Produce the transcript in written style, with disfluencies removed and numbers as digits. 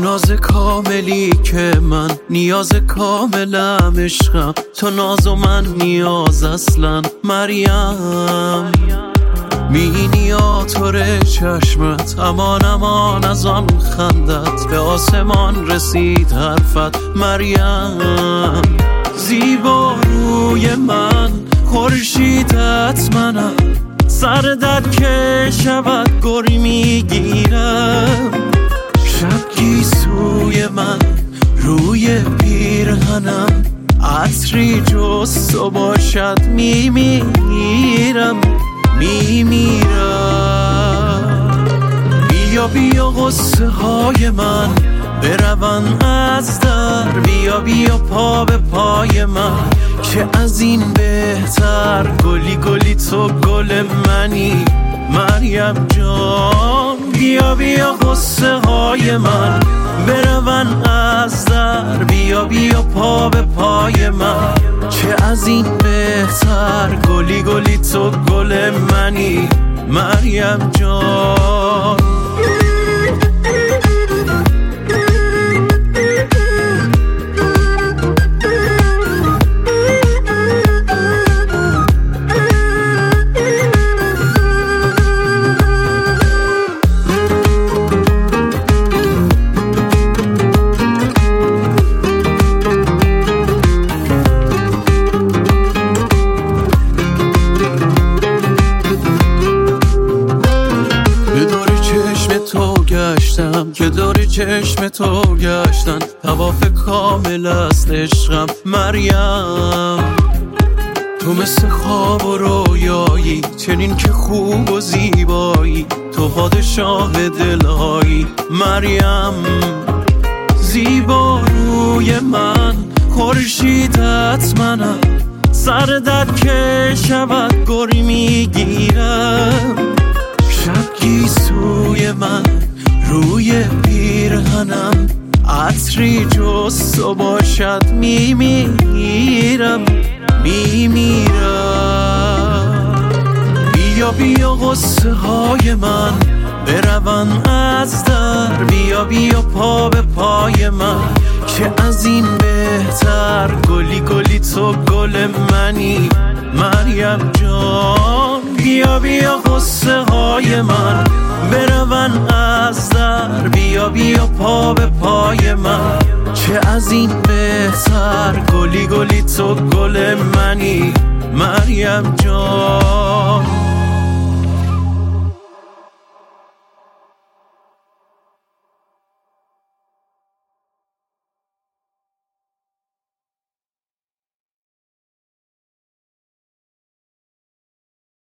نیاز کاملی که من نیاز کاملم عشقم، تو ناز و من نیاز اصلا مریم. مینیاتور چشمت امان امان از آن خندت، به آسمان رسید حرفت مریم. زیبا روی من خورشیدت منم، سردت که شود گری میگیرم. شب گیسوی من روی پیرهنم، عطری جز تو باشد میمیرم. بیا بیا غصه های من برون از در، بیا بیا پا به پای من که از این بهتر. گلی گلی تو گل منی مریم جان، بیا بیا غصه های من برون از در، بیا بیا پا به پای من که از این بهتر. گلی گلی تو گل منی مریم جان. که دور چشم تو گشتن، طواف کامل است عشقم مریم. تو مثل خواب و رویایی، چنین که خوب و زیبایی، تو پادشاه دلهایی مریم. زیبا روی من خورشیدت منم، سردت که شود گری میگیرم. شب گیسوی من روی پیرهنم، عطری جز تو باشد میمیرم. بیا بیا غصه های من برون از در، بیا بیا پا به پای من که از این بهتر. گلی گلی تو گل منی مریم جان، بیا بیا غصه های من برون از در، بیا بیا پا به پای من که از این بهتر. گلی گلی تو گل منی مریم جان.